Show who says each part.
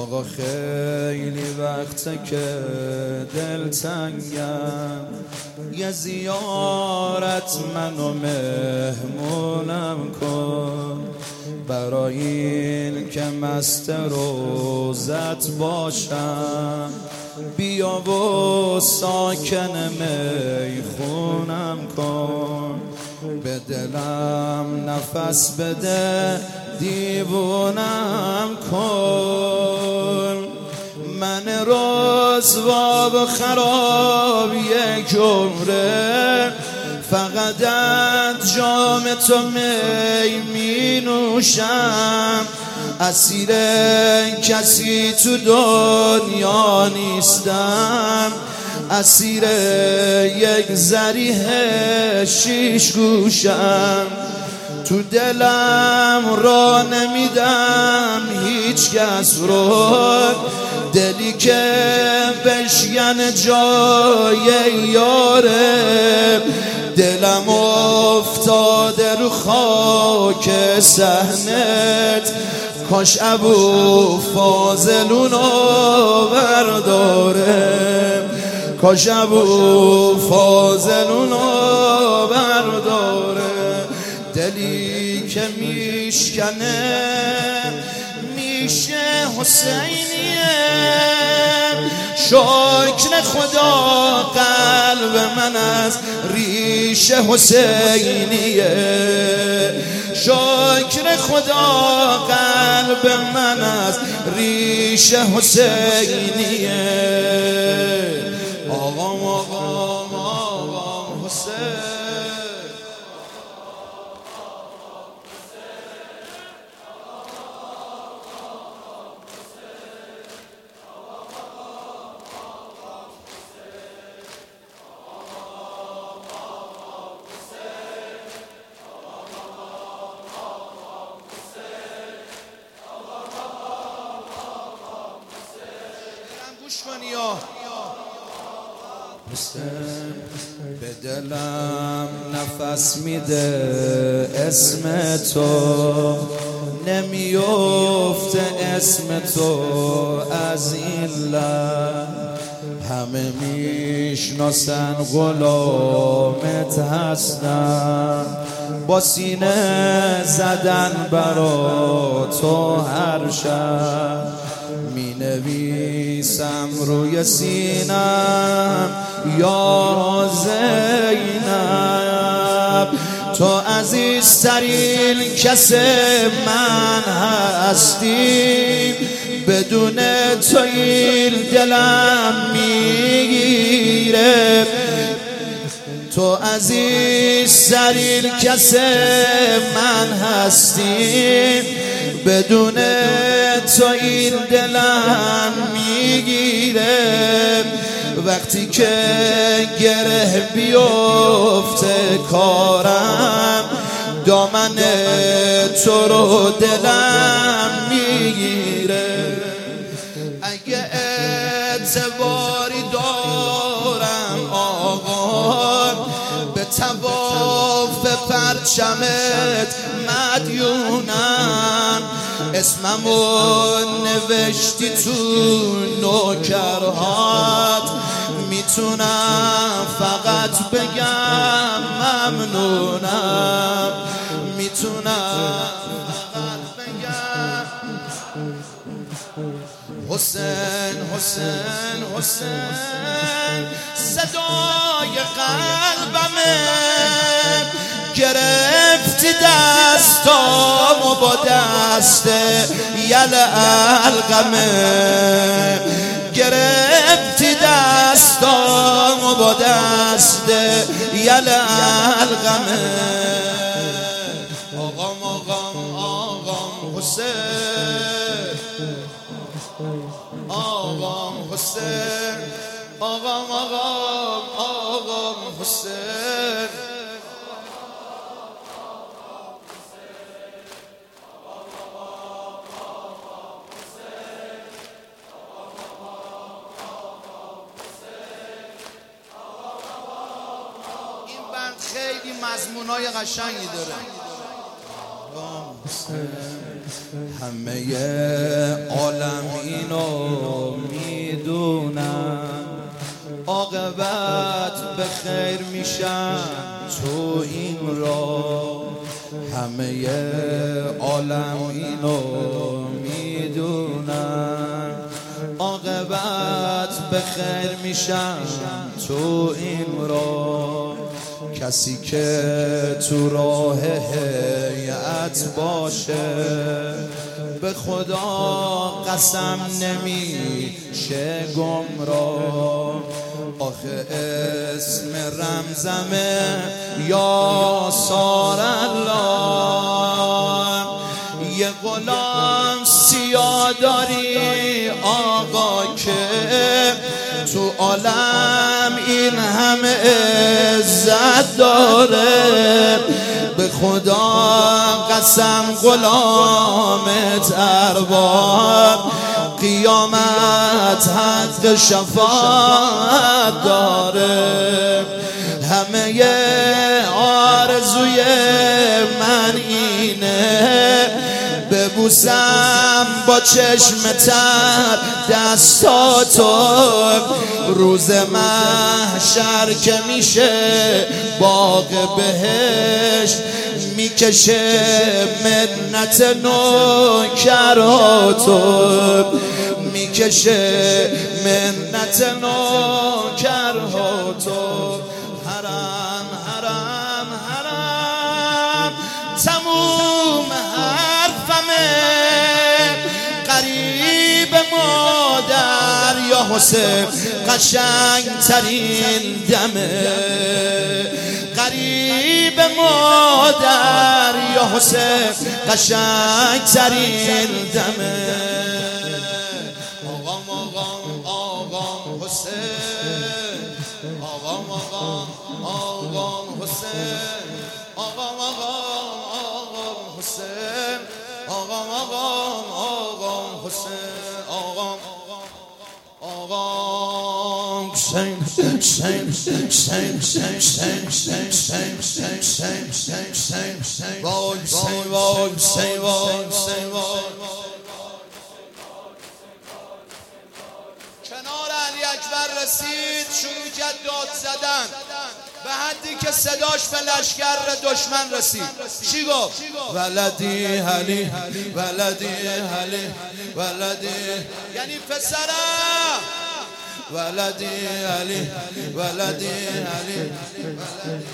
Speaker 1: آقا خیلی وقته که دلتنگم، یه زیارت منو مهمونم کن، برای این که مست روزت باشم. بیا و ساکن میخونم کن، به دلم نفس بده دیوونم کن. من رسوا و خراب یک عمره، فقط از جام تو می نوشم. اسیر کسی تو دنیا نیستم، اسیر یک ذریح شیش گوشم. تو دلم را نمیدم هیچ کس رو، دلی که بشکن جای یاره. دلم افتاده رو خاک صحنت، کاش ابو فاضل اونو برداره، کاش ابو فاضل اونو برداره. دلی که میشکنه میشه حسینیه، شکر خدا قلب من از ریشه حسینیه، شکر خدا قلب من از ریشه حسینیه. آقام آقام آقام حسین، به دلم نفس میده اسم تو، نمیفته اسم تو از این لب. همه میشناسن غلامت هستم، با سینه زدن برا تو هر شب. می نویسم روی سینم یا زینب، تو عزیزترین کس من هستی، بدون تو این دلم میگیره. تو عزیزترین کس من هستی، بدون تو این دلم میگیره. وقتی که گره بیفته کارم، دامن تو رو دلم میگیره. اگه اعتباری دارم آقا، به طواف پرچمت مدیونم. اسممو نوشتی تو نوکرهات، میتونم فقط بگم ممنونم، میتونم فقط بگم حسین حسین حسین. صدای قلبمه گرفتی دستامو با دست یل علقمه، گرفتی دستامو با دست یل علقمه. آقام آقام آقام حسین، آقام حسین، آقام آقام آقام حسین. خیلی مضمونای قشنگی داره. همه عالم اینو میدونن، عاقبت به خیر میشن تو این را. همه عالم اینو میدونن، عاقبت به خیر میشن تو این را. کسی که تو راه هیئت باشه، به خدا قسم نمیشه گمراه. آخه اسم رمزمه یا سار الله. یه غلام سیاه داری آقا که تو عالم این همه عزت داره. به خدا قسم غلامت ارباب، قیامت حق شفاعت داره. همه آرزوی من اینه، ببوسم با چشم تر دستاتو. روز محشر که میشه باغ بهشت، میکشه منت نوکراتو، میکشه منت نوکراتو. حرم حرم حرم تموم حرفمه، قریب مادر یا حسین قشنگ ترین دمه. قریب مادر یا حسین قشنگ ترین دمه. آقام آقام آقام حسین، آقام آقام آقام حسین، آقام آقام آقام حسین، آقام آقام آقام حسین، آقام آقام حسین حسین حسین حسین حسین حسین حسین حسین حسین حسین وای حسین وای حسین وای حسین وای. کنار علی اکبر رسید، شروع کرد داد زدن به حدی که صداش به لشکر دشمن رسید. چی گفت؟ ولدی علی ولدی علی ولدی، یعنی پسرم. ولدی علی ولدی علی